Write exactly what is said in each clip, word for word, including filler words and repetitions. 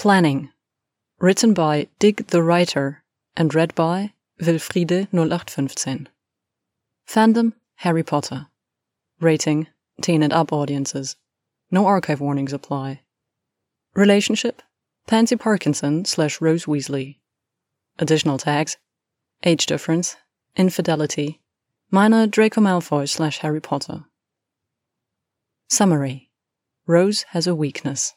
Planning. Written by Dig the Writer and read by Wilfriede null acht fünfzehn. Fandom, Harry Potter. Rating, teen and up audiences. No archive warnings apply. Relationship, Pansy Parkinson slash Rose Weasley. Additional tags, age difference, infidelity, minor Draco Malfoy slash Harry Potter. Summary. Rose has a weakness.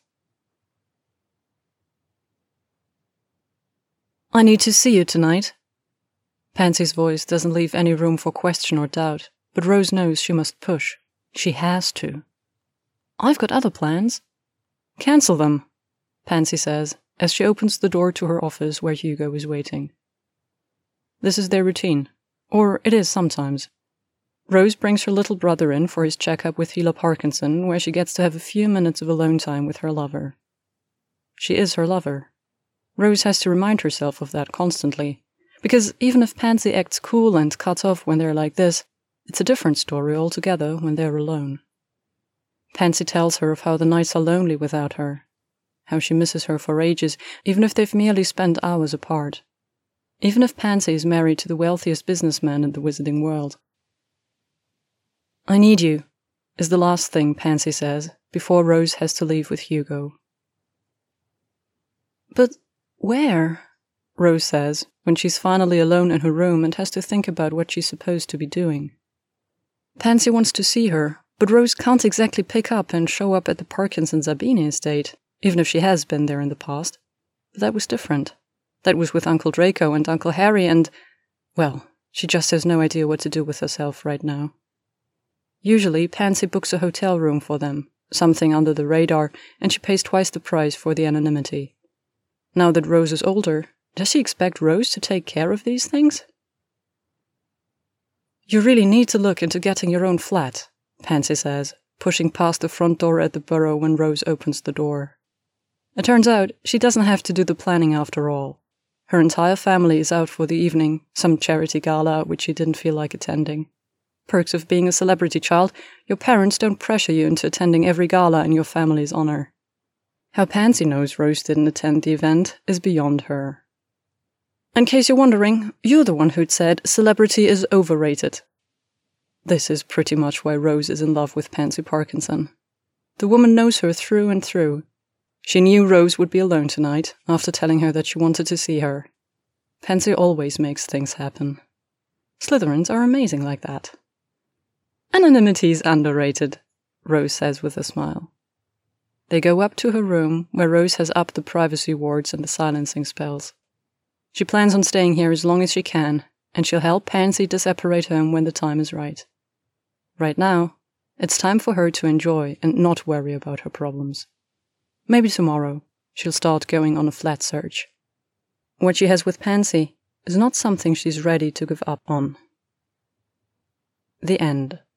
I need to see you tonight. Pansy's voice doesn't leave any room for question or doubt, but Rose knows she must push. She has to. I've got other plans. Cancel them, Pansy says, as she opens the door to her office where Hugo is waiting. This is their routine, or it is sometimes. Rose brings her little brother in for his checkup with Hila Parkinson, where she gets to have a few minutes of alone time with her lover. She is her lover. Rose has to remind herself of that constantly, because even if Pansy acts cool and cut off when they're like this, it's a different story altogether when they're alone. Pansy tells her of how the nights are lonely without her, how she misses her for ages, even if they've merely spent hours apart, even if Pansy is married to the wealthiest businessman in the wizarding world. I need you, is the last thing Pansy says before Rose has to leave with Hugo. But where? Rose says, when she's finally alone in her room and has to think about what she's supposed to be doing. Pansy wants to see her, but Rose can't exactly pick up and show up at the Parkinson Zabini estate, even if she has been there in the past. But that was different. That was with Uncle Draco and Uncle Harry and, well, she just has no idea what to do with herself right now. Usually, Pansy books a hotel room for them, something under the radar, and she pays twice the price for the anonymity. Now that Rose is older, does she expect Rose to take care of these things? You really need to look into getting your own flat, Pansy says, pushing past the front door at the Burrow when Rose opens the door. It turns out she doesn't have to do the planning after all. Her entire family is out for the evening, some charity gala which she didn't feel like attending. Perks of being a celebrity child, your parents don't pressure you into attending every gala in your family's honor. How Pansy knows Rose didn't attend the event is beyond her. In case you're wondering, you're the one who'd said celebrity is overrated. This is pretty much why Rose is in love with Pansy Parkinson. The woman knows her through and through. She knew Rose would be alone tonight, after telling her that she wanted to see her. Pansy always makes things happen. Slytherins are amazing like that. Anonymity's underrated, Rose says with a smile. They go up to her room, where Rose has upped the privacy wards and the silencing spells. She plans on staying here as long as she can, and she'll help Pansy disapparate home when the time is right. Right now, it's time for her to enjoy and not worry about her problems. Maybe tomorrow, she'll start going on a flat search. What she has with Pansy is not something she's ready to give up on. The end.